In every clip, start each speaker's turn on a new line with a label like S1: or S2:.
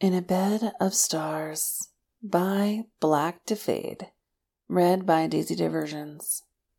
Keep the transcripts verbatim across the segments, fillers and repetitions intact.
S1: In a Bed of Stars by Black to Fade, read by Daisy Diversions.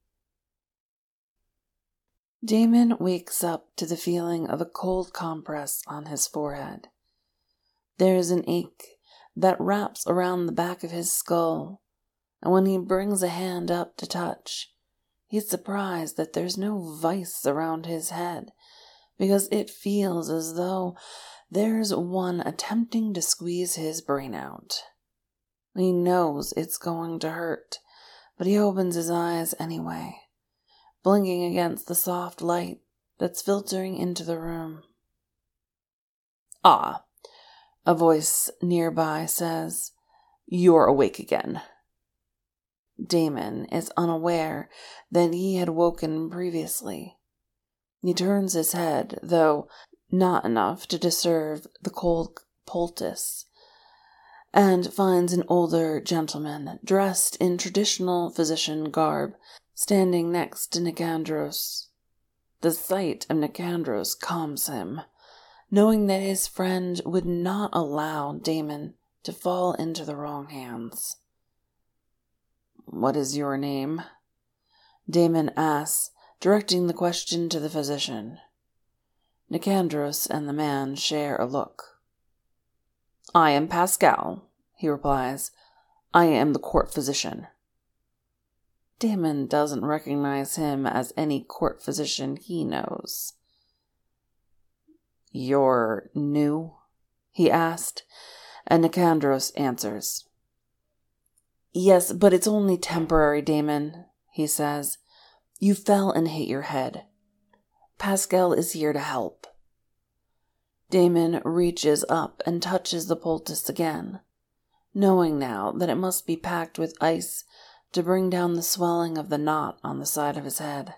S1: Damon wakes up to the feeling of a cold compress on his forehead. There is an ache that wraps around the back of his skull, and when he brings a hand up to touch, he's surprised that there's no vice around his head, because it feels as though there's one attempting to squeeze his brain out. He knows it's going to hurt, but he opens his eyes anyway, blinking against the soft light that's filtering into the room. "Ah," a voice nearby says, "You're awake again." Damon is unaware that he had woken previously. He turns his head, though not enough to disturb the cold poultice, and finds an older gentleman dressed in traditional physician garb standing next to Nicandros. The sight of Nicandros calms him, knowing that his friend would not allow Damon to fall into the wrong hands. "What is your name?" Damon asks, directing the question to the physician. Nicandros and the man share a look. "I am Pascal," he replies. "I am the court physician." Damon doesn't recognize him as any court physician he knows. "You're new?" he asked, and Nicandros answers. "Yes, but it's only temporary, Damon," he says. "You fell and hit your head. Pascal is here to help." Damon reaches up and touches the poultice again, knowing now that it must be packed with ice to bring down the swelling of the knot on the side of his head.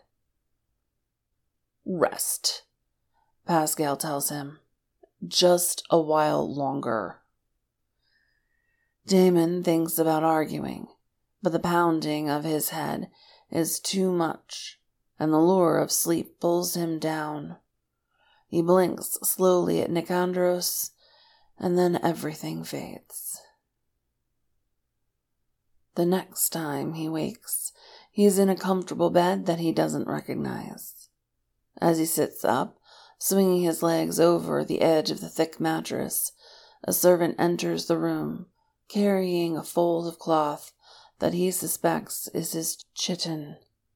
S1: "Rest," Pascal tells him. "Just a while longer." Damon thinks about arguing, but the pounding of his head is too much, and the lure of sleep pulls him down. He blinks slowly at Nicandros, and then everything fades. The next time he wakes, he is in a comfortable bed that he doesn't recognize. As he sits up, swinging his legs over the edge of the thick mattress, a servant enters the room, carrying a fold of cloth that he suspects is his chiton.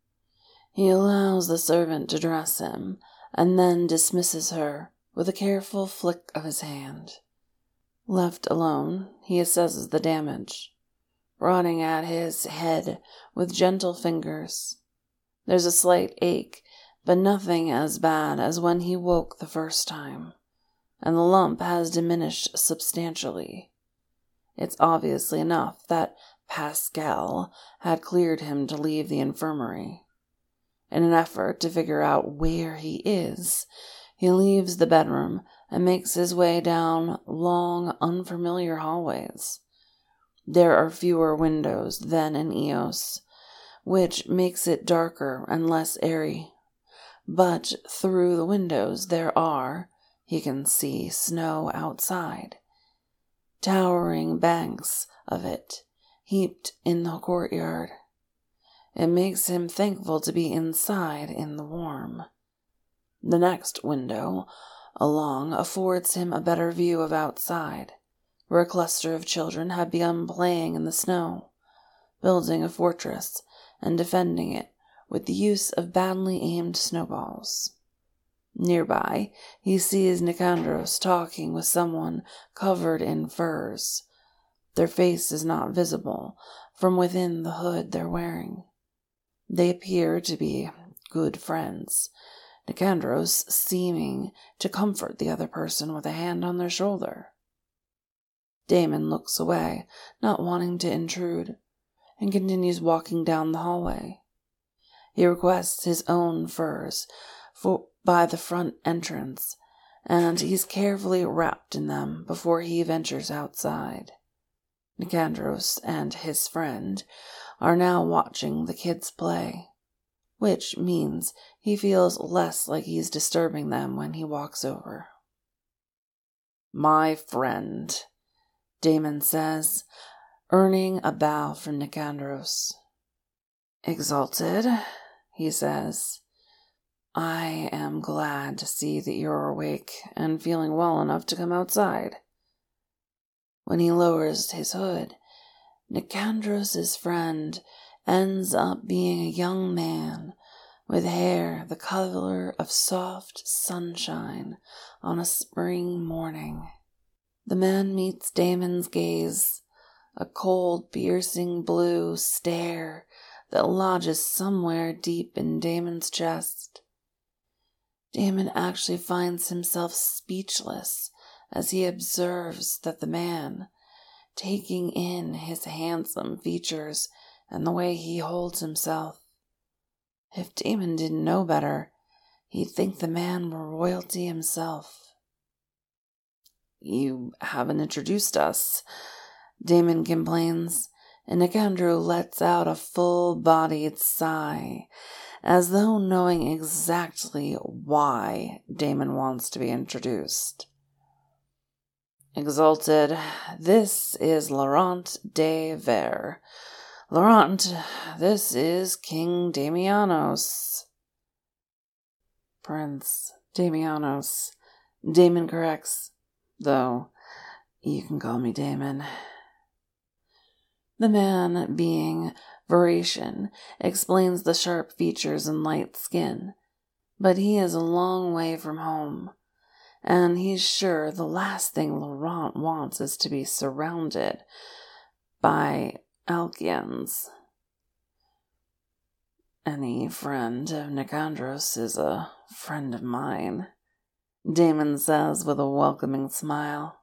S1: He allows the servant to dress him, and then dismisses her with a careful flick of his hand. Left alone, he assesses the damage, prodding at his head with gentle fingers. There's a slight ache, but nothing as bad as when he woke the first time, and the lump has diminished substantially. It's obviously enough that Pascal had cleared him to leave the infirmary. In an effort to figure out where he is, he leaves the bedroom and makes his way down long, unfamiliar hallways. There are fewer windows than in Eos, which makes it darker and less airy. But through the windows there are, he can see snow outside, towering banks of it heaped in the courtyard. It makes him thankful to be inside in the warm. The next window along affords him a better view of outside, where a cluster of children have begun playing in the snow, building a fortress and defending it with the use of badly aimed snowballs. Nearby, he sees Nicandros talking with someone covered in furs. Their face is not visible from within the hood they're wearing. They appear to be good friends, Nicandros seeming to comfort the other person with a hand on their shoulder. Damon looks away, not wanting to intrude, and continues walking down the hallway. He requests his own furs for, by the front entrance, and he's carefully wrapped in them before he ventures outside. Nicandros and his friend are now watching the kids play, which means he feels less like he's disturbing them when he walks over. "My friend," Damon says, earning a bow from Nicandros. Exalted, he says, I am glad to see that you're awake and feeling well enough to come outside. When he lowers his hood, Nicandros' friend ends up being a young man with hair the color of soft sunshine on a spring morning. The man meets Damon's gaze, a cold, piercing blue stare that lodges somewhere deep in Damon's chest. Damon actually finds himself speechless as he observes that the man, taking in his handsome features and the way he holds himself. If Damon didn't know better, he'd think the man were royalty himself. You haven't introduced us, Damon complains, and Nicandro lets out a full-bodied sigh, as though knowing exactly why Damon wants to be introduced. Exalted, this is Laurent de Vere. Laurent, this is King Damianos. Prince Damianos, Damon corrects, though you can call me Damon. The man, being Varation, explains the sharp features and light skin, but he is a long way from home, and he's sure the last thing Laurent wants is to be surrounded by Alkians. Any friend of Nicandros is a friend of mine, Damon says with a welcoming smile.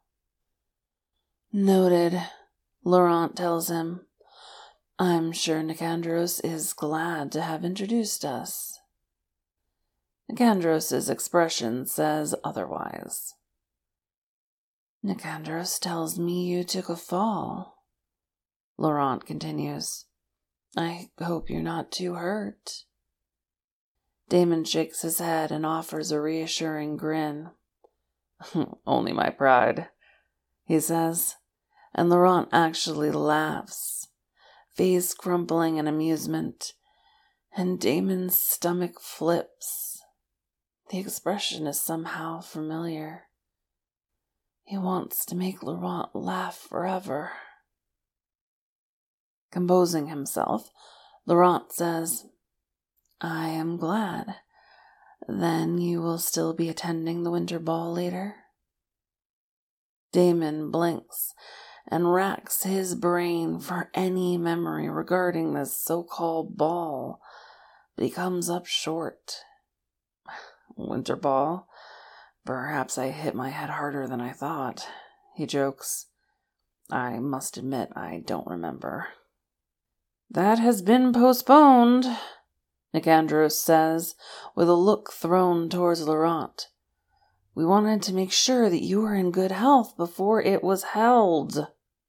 S1: Noted, Laurent tells him. I'm sure Nicandros is glad to have introduced us. Nicandros' expression says otherwise. Nicandros tells me you took a fall, Laurent continues. I hope you're not too hurt. Damon shakes his head and offers a reassuring grin. Only my pride, he says, and Laurent actually laughs, face crumpling in amusement, and Damon's stomach flips. The expression is somehow familiar. He wants to make Laurent laugh forever. Composing himself, Laurent says, I am glad. Then you will still be attending the winter ball later? Damon blinks and racks his brain for any memory regarding this so-called ball, but he comes up short. Winter ball? Perhaps I hit my head harder than I thought, he jokes. I must admit I don't remember. That has been postponed, Nicandros says, with a look thrown towards Laurent. We wanted to make sure that you were in good health before it was held.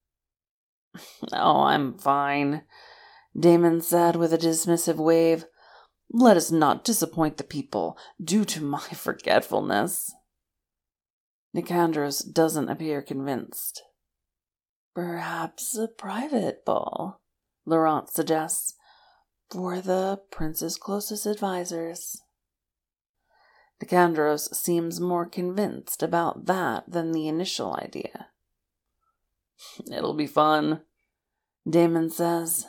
S1: Oh, I'm fine, Damon said with a dismissive wave. Let us not disappoint the people due to my forgetfulness. Nicandros doesn't appear convinced. Perhaps a private ball, Laurent suggests, for the prince's closest advisors. Nicandros seems more convinced about that than the initial idea. It'll be fun, Damon says.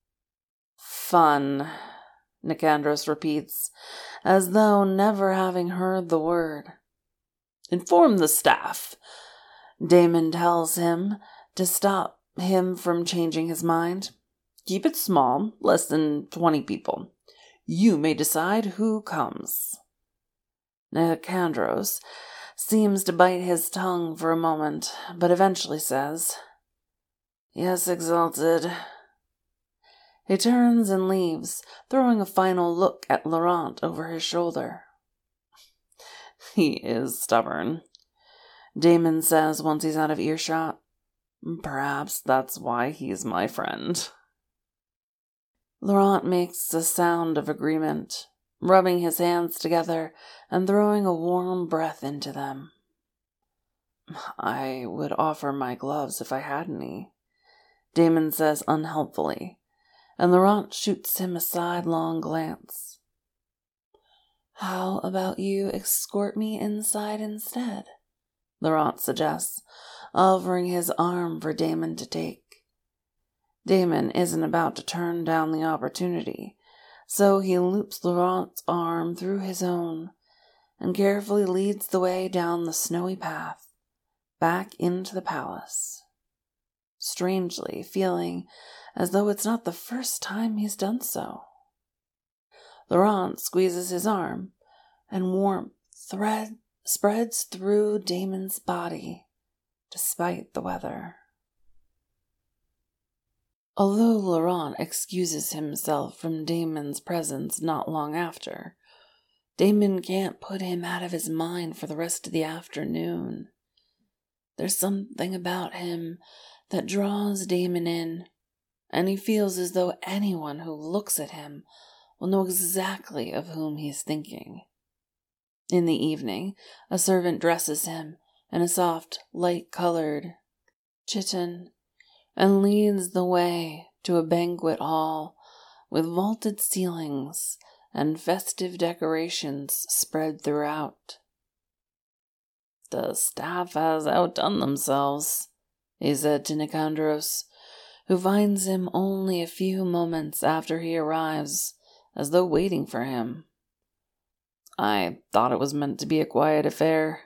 S1: Fun, Nicandros repeats, as though never having heard the word. Inform the staff, Damon tells him, to stop him from changing his mind. Keep it small, less than twenty people. You may decide who comes. Nicandros seems to bite his tongue for a moment, but eventually says, Yes, Exalted. He turns and leaves, throwing a final look at Laurent over his shoulder. He is stubborn, Damon says once he's out of earshot. Perhaps that's why he's my friend. Laurent makes a sound of agreement, rubbing his hands together and throwing a warm breath into them. I would offer my gloves if I had any, Damon says unhelpfully, and Laurent shoots him a sidelong glance. How about you escort me inside instead? Laurent suggests, offering his arm for Damon to take. Damon isn't about to turn down the opportunity, so he loops Laurent's arm through his own and carefully leads the way down the snowy path, back into the palace, strangely feeling as though it's not the first time he's done so. Laurent squeezes his arm, and warmth thread spreads through Damon's body, despite the weather. Although Laurent excuses himself from Damon's presence not long after, Damon can't put him out of his mind for the rest of the afternoon. There's something about him that draws Damon in, and he feels as though anyone who looks at him will know exactly of whom he's thinking. In the evening, a servant dresses him in a soft, light-colored chiton and leads the way to a banquet hall with vaulted ceilings and festive decorations spread throughout. The staff has outdone themselves, he said to Nicandros, who finds him only a few moments after he arrives, as though waiting for him. I thought it was meant to be a quiet affair.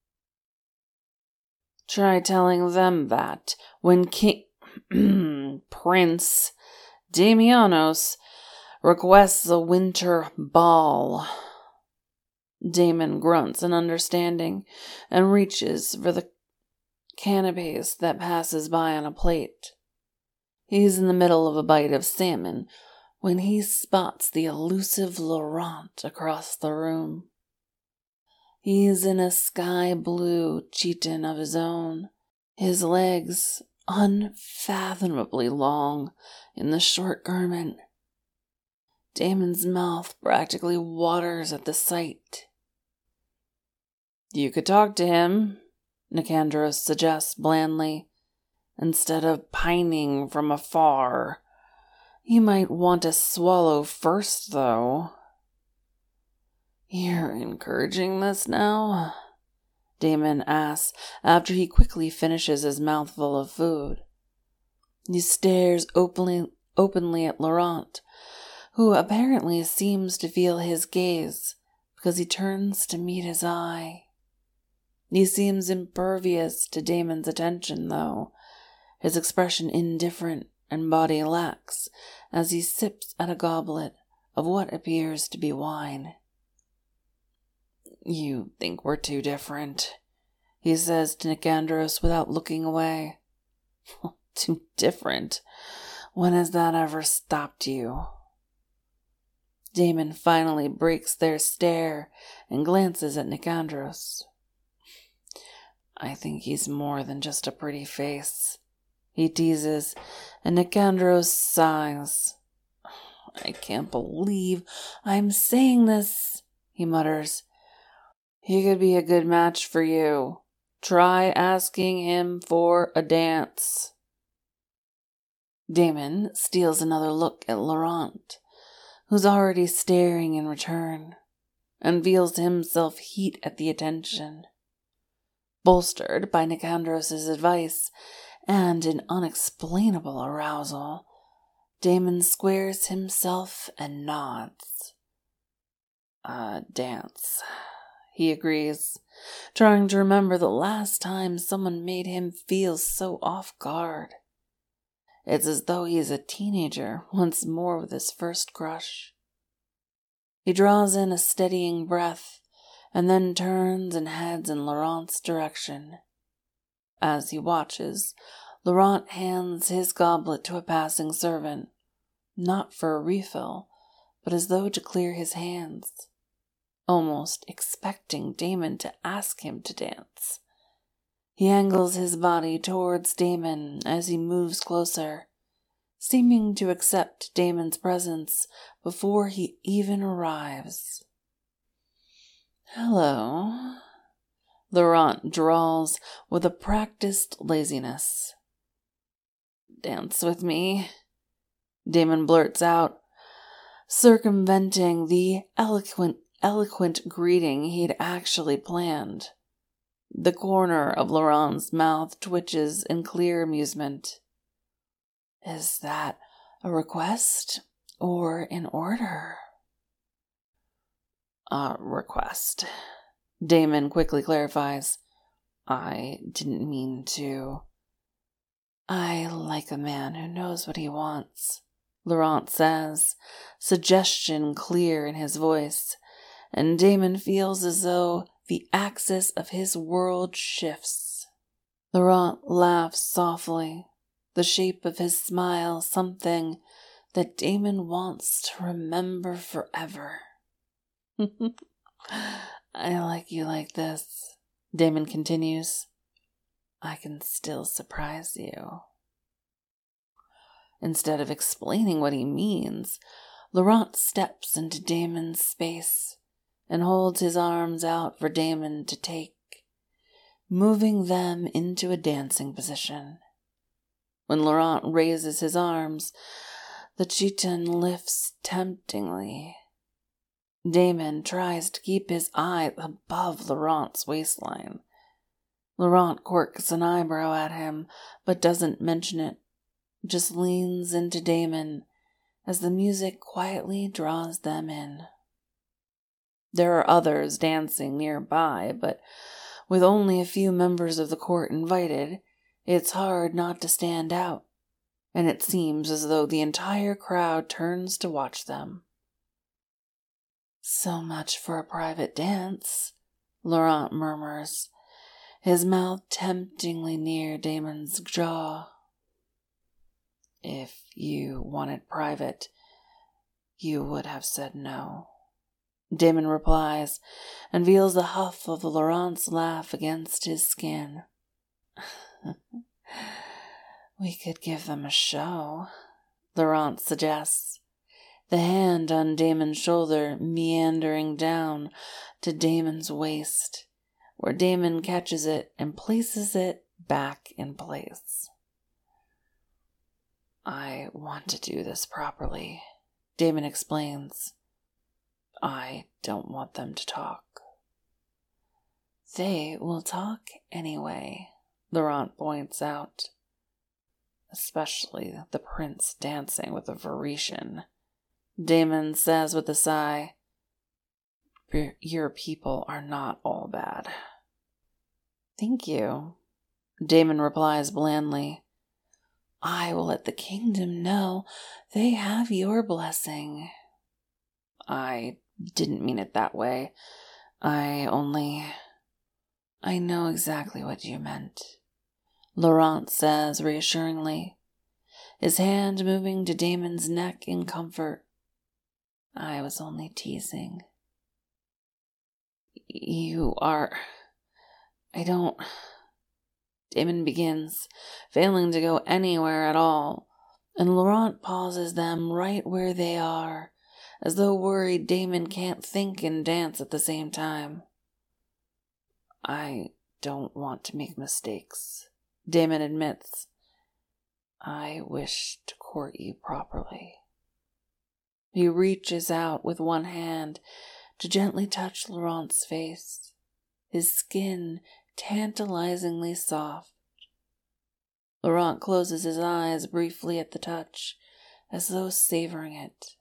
S1: Try telling them that when King Prince Damianos requests a winter ball. Damon grunts in understanding and reaches for the canapes that passes by on a plate. He's in the middle of a bite of salmon when he spots the elusive Laurent across the room. He's in a sky-blue chiton of his own, his legs unfathomably long in the short garment. Damon's mouth practically waters at the sight. You could talk to him, Nicandros suggests blandly, instead of pining from afar. You might want to swallow first, though. You're encouraging this now? Damon asks after he quickly finishes his mouthful of food. He stares openly, openly at Laurent, who apparently seems to feel his gaze because he turns to meet his eye. He seems impervious to Damon's attention, though, his expression indifferent and body lax as he sips at a goblet of what appears to be wine. You think we're too different, he says to Nicandros without looking away. Too different? When has that ever stopped you? Damon finally breaks their stare and glances at Nicandros. I think he's more than just a pretty face, he teases, and Nicandros sighs. I can't believe I'm saying this, he mutters. He could be a good match for you. Try asking him for a dance. Damon steals another look at Laurent, who's already staring in return, and feels himself heat at the attention. Bolstered by Nicandros' advice and an unexplainable arousal, Damon squares himself and nods. A dance, he agrees, trying to remember the last time someone made him feel so off guard. It's as though he's a teenager once more with his first crush. He draws in a steadying breath and then turns and heads in Laurent's direction. As he watches, Laurent hands his goblet to a passing servant, not for a refill, but as though to clear his hands, almost expecting Damon to ask him to dance. He angles his body towards Damon as he moves closer, seeming to accept Damon's presence before he even arrives. Hello, Laurent drawls with a practiced laziness. Dance with me, Damon blurts out, circumventing the eloquent, eloquent greeting he'd actually planned. The corner of Laurent's mouth twitches in clear amusement. Is that a request or an order? A request. Damon quickly clarifies. I didn't mean to. I like a man who knows what he wants, Laurent says, suggestion clear in his voice, and Damon feels as though the axis of his world shifts. Laurent laughs softly, the shape of his smile something that Damon wants to remember forever. I like you like this, Damon continues. I can still surprise you. Instead of explaining what he means, Laurent steps into Damon's space and holds his arms out for Damon to take, moving them into a dancing position. When Laurent raises his arms, the chiton lifts temptingly. Damon tries to keep his eyes above Laurent's waistline. Laurent quirks an eyebrow at him, but doesn't mention it, just leans into Damon as the music quietly draws them in. There are others dancing nearby, but with only a few members of the court invited, it's hard not to stand out, and it seems as though the entire crowd turns to watch them. So much for a private dance, Laurent murmurs, his mouth temptingly near Damon's jaw. If you wanted private, you would have said no, Damon replies, and feels the huff of Laurent's laugh against his skin. We could give them a show, Laurent suggests, the hand on Damon's shoulder meandering down to Damon's waist, where Damon catches it and places it back in place. I want to do this properly, Damon explains. I don't want them to talk. They will talk anyway, Laurent points out. Especially the prince dancing with the Varetian, Damon says with a sigh. Your people are not all bad. Thank you, Damon replies blandly. I will let the kingdom know they have your blessing. I didn't mean it that way. I only... I know exactly what you meant, Laurent says reassuringly, his hand moving to Damon's neck in comfort. I was only teasing. You are... I don't... Damon begins, failing to go anywhere at all, and Laurent pauses them right where they are, as though worried Damon can't think and dance at the same time. I don't want to make mistakes, Damon admits. I wish to court you properly. He reaches out with one hand to gently touch Laurent's face, his skin tantalizingly soft. Laurent closes his eyes briefly at the touch, as though savoring it.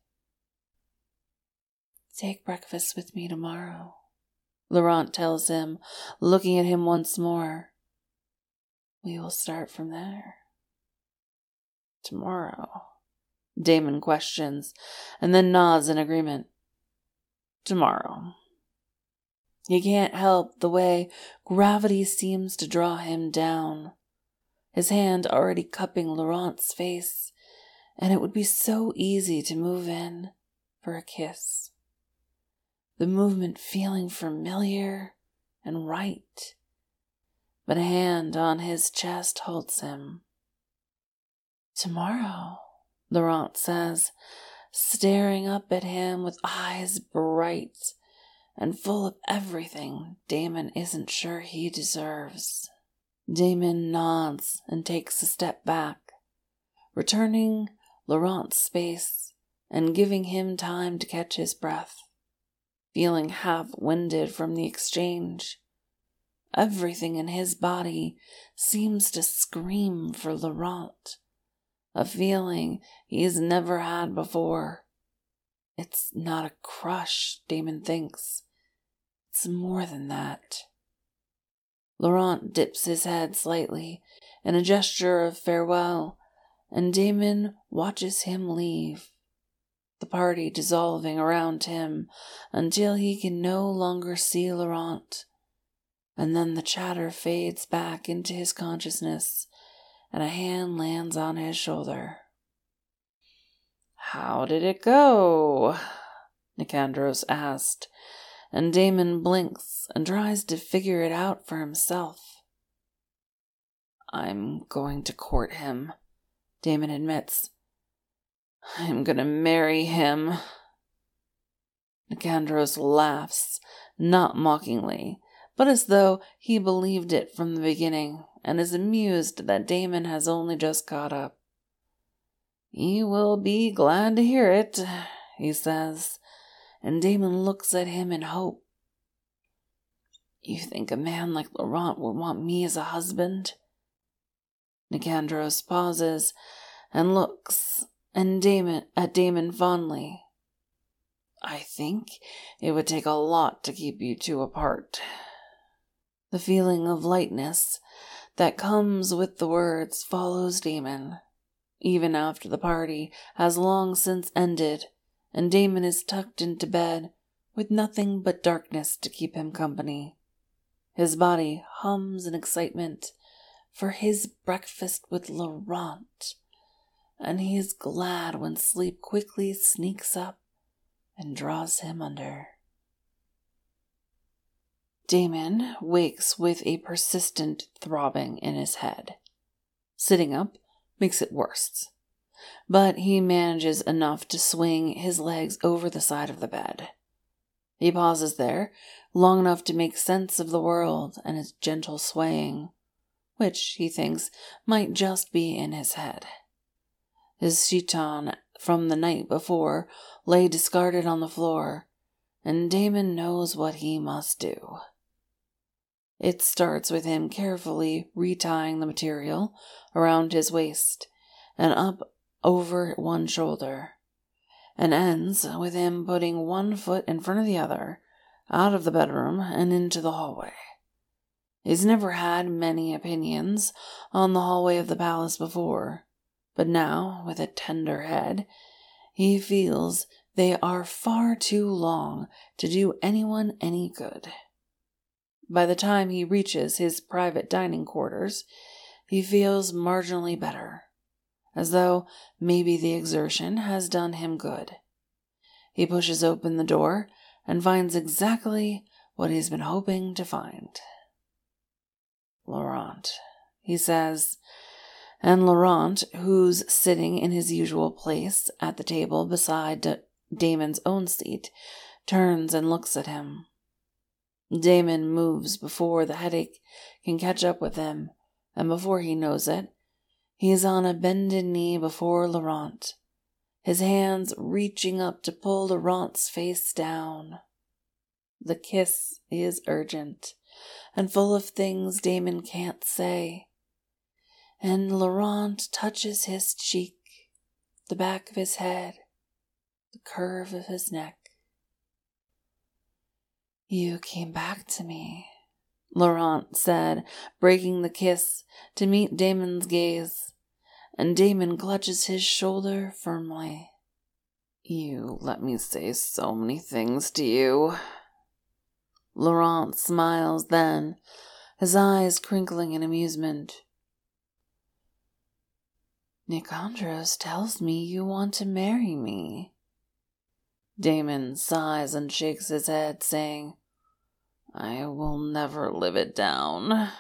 S1: Take breakfast with me tomorrow, Laurent tells him, looking at him once more. We will start from there. Tomorrow? Damon questions, and then nods in agreement. Tomorrow. He can't help the way gravity seems to draw him down, his hand already cupping Laurent's face, and it would be so easy to move in for a kiss. The movement feeling familiar and right, but a hand on his chest holds him. Tomorrow, Laurent says, staring up at him with eyes bright and full of everything Damon isn't sure he deserves. Damon nods and takes a step back, returning Laurent's space and giving him time to catch his breath. Feeling half-winded from the exchange, everything in his body seems to scream for Laurent, a feeling he's never had before. It's not a crush, Damon thinks. It's more than that. Laurent dips his head slightly in a gesture of farewell, and Damon watches him leave, the party dissolving around him until he can no longer see Laurent. And then the chatter fades back into his consciousness, and a hand lands on his shoulder. "How did it go?" Nicandros asked, and Damon blinks and tries to figure it out for himself. "I'm going to court him," Damon admits. "I'm gonna marry him." Nicandros laughs, not mockingly, but as though he believed it from the beginning, and is amused that Damon has only just caught up. "He will be glad to hear it," he says, and Damon looks at him in hope. "You think a man like Laurent would want me as a husband?" Nicandros pauses and looks and Damon at Damon fondly. "I think it would take a lot to keep you two apart." The feeling of lightness that comes with the words follows Damon, even after the party has long since ended, and Damon is tucked into bed with nothing but darkness to keep him company. His body hums in excitement for his breakfast with Laurent, and he is glad when sleep quickly sneaks up and draws him under. Damon wakes with a persistent throbbing in his head. Sitting up makes it worse, but he manages enough to swing his legs over the side of the bed. He pauses there long enough to make sense of the world and its gentle swaying, which he thinks might just be in his head. His chiton from the night before lay discarded on the floor, and Damon knows what he must do. It starts with him carefully retying the material around his waist and up over one shoulder, and ends with him putting one foot in front of the other, out of the bedroom and into the hallway. He's never had many opinions on the hallway of the palace before, but now, with a tender head, he feels they are far too long to do anyone any good. By the time he reaches his private dining quarters, he feels marginally better, as though maybe the exertion has done him good. He pushes open the door and finds exactly what he's been hoping to find. "Laurent," he says, and Laurent, who's sitting in his usual place at the table beside D- Damon's own seat, turns and looks at him. Damon moves before the headache can catch up with him, and before he knows it, he is on a bended knee before Laurent, his hands reaching up to pull Laurent's face down. The kiss is urgent and full of things Damon can't say, and Laurent touches his cheek, the back of his head, the curve of his neck. "You came back to me," Laurent said, breaking the kiss to meet Damon's gaze, and Damon clutches his shoulder firmly. "You let me say so many things to you." Laurent smiles then, his eyes crinkling in amusement. "Nicandros tells me you want to marry me." Damon sighs and shakes his head, saying, "I will never live it down."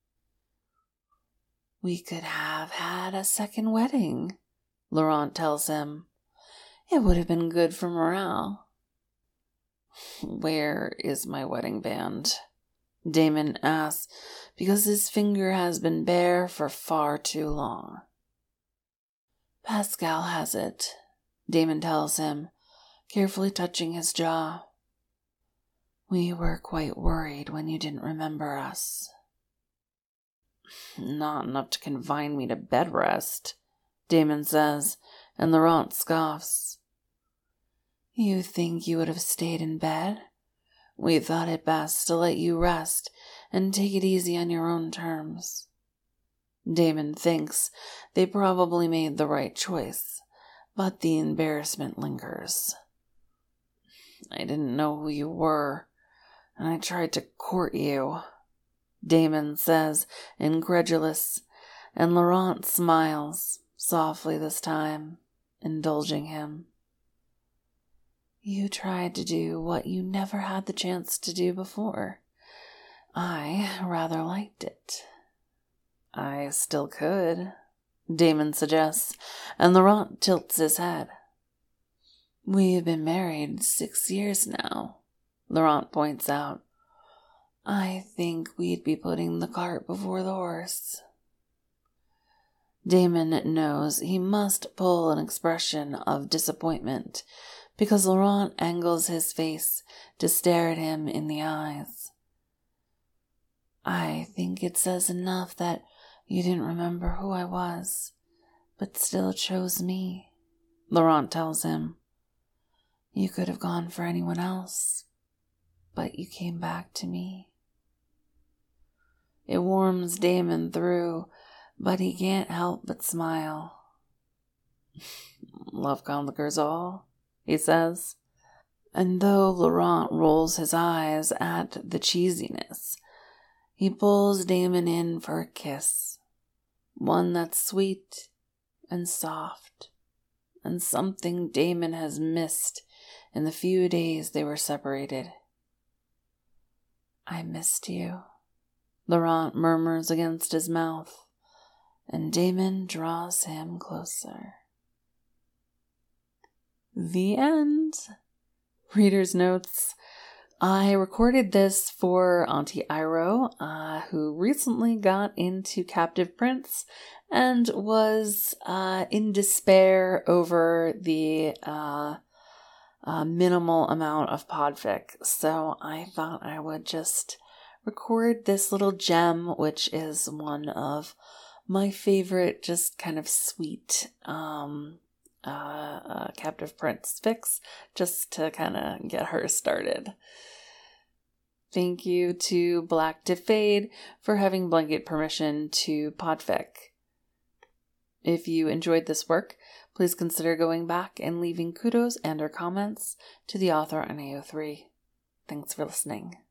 S1: "We could have had a second wedding," Laurent tells him. "It would have been good for morale." Where is my wedding band? Damon asks, because his finger has been bare for far too long. Pascal has it, Damon tells him, carefully touching his jaw. We were quite worried when you didn't remember us. Not enough to confine me to bed rest, Damon says, and Laurent scoffs. You think you would have stayed in bed? We thought it best to let you rest and take it easy on your own terms. Damon thinks they probably made the right choice, but the embarrassment lingers. I didn't know who you were, and I tried to court you, Damon says, incredulous, and Laurent smiles, softly this time, indulging him. You tried to do what you never had the chance to do before. I rather liked it. I still could, Damon suggests, and Laurent tilts his head. We've been married six years now, Laurent points out. I think we'd be putting the cart before the horse. Damon knows he must pull an expression of disappointment because Laurent angles his face to stare at him in the eyes. I think it says enough that you didn't remember who I was, but still chose me, Laurent tells him. You could have gone for anyone else, but you came back to me. It warms Damon through, but he can't help but smile. Love conquers all, he says. And though Laurent rolls his eyes at the cheesiness, he pulls Damon in for a kiss, one that's sweet and soft, and something Damon has missed in the few days they were separated. I missed you, Laurent murmurs against his mouth, and Damon draws him closer. The end. Reader's notes. I recorded this for Auntie Iro, uh, who recently got into Captive Prince and was uh, in despair over the uh, uh, minimal amount of podfic. So I thought I would just record this little gem, which is one of my favorite, just kind of sweet um, uh, uh, Captive Prince fics, just to kind of get her started. Thank you to Black to Fade for having blanket permission to podfic. If you enjoyed this work, please consider going back and leaving kudos and or comments to the author on A O three. Thanks for listening.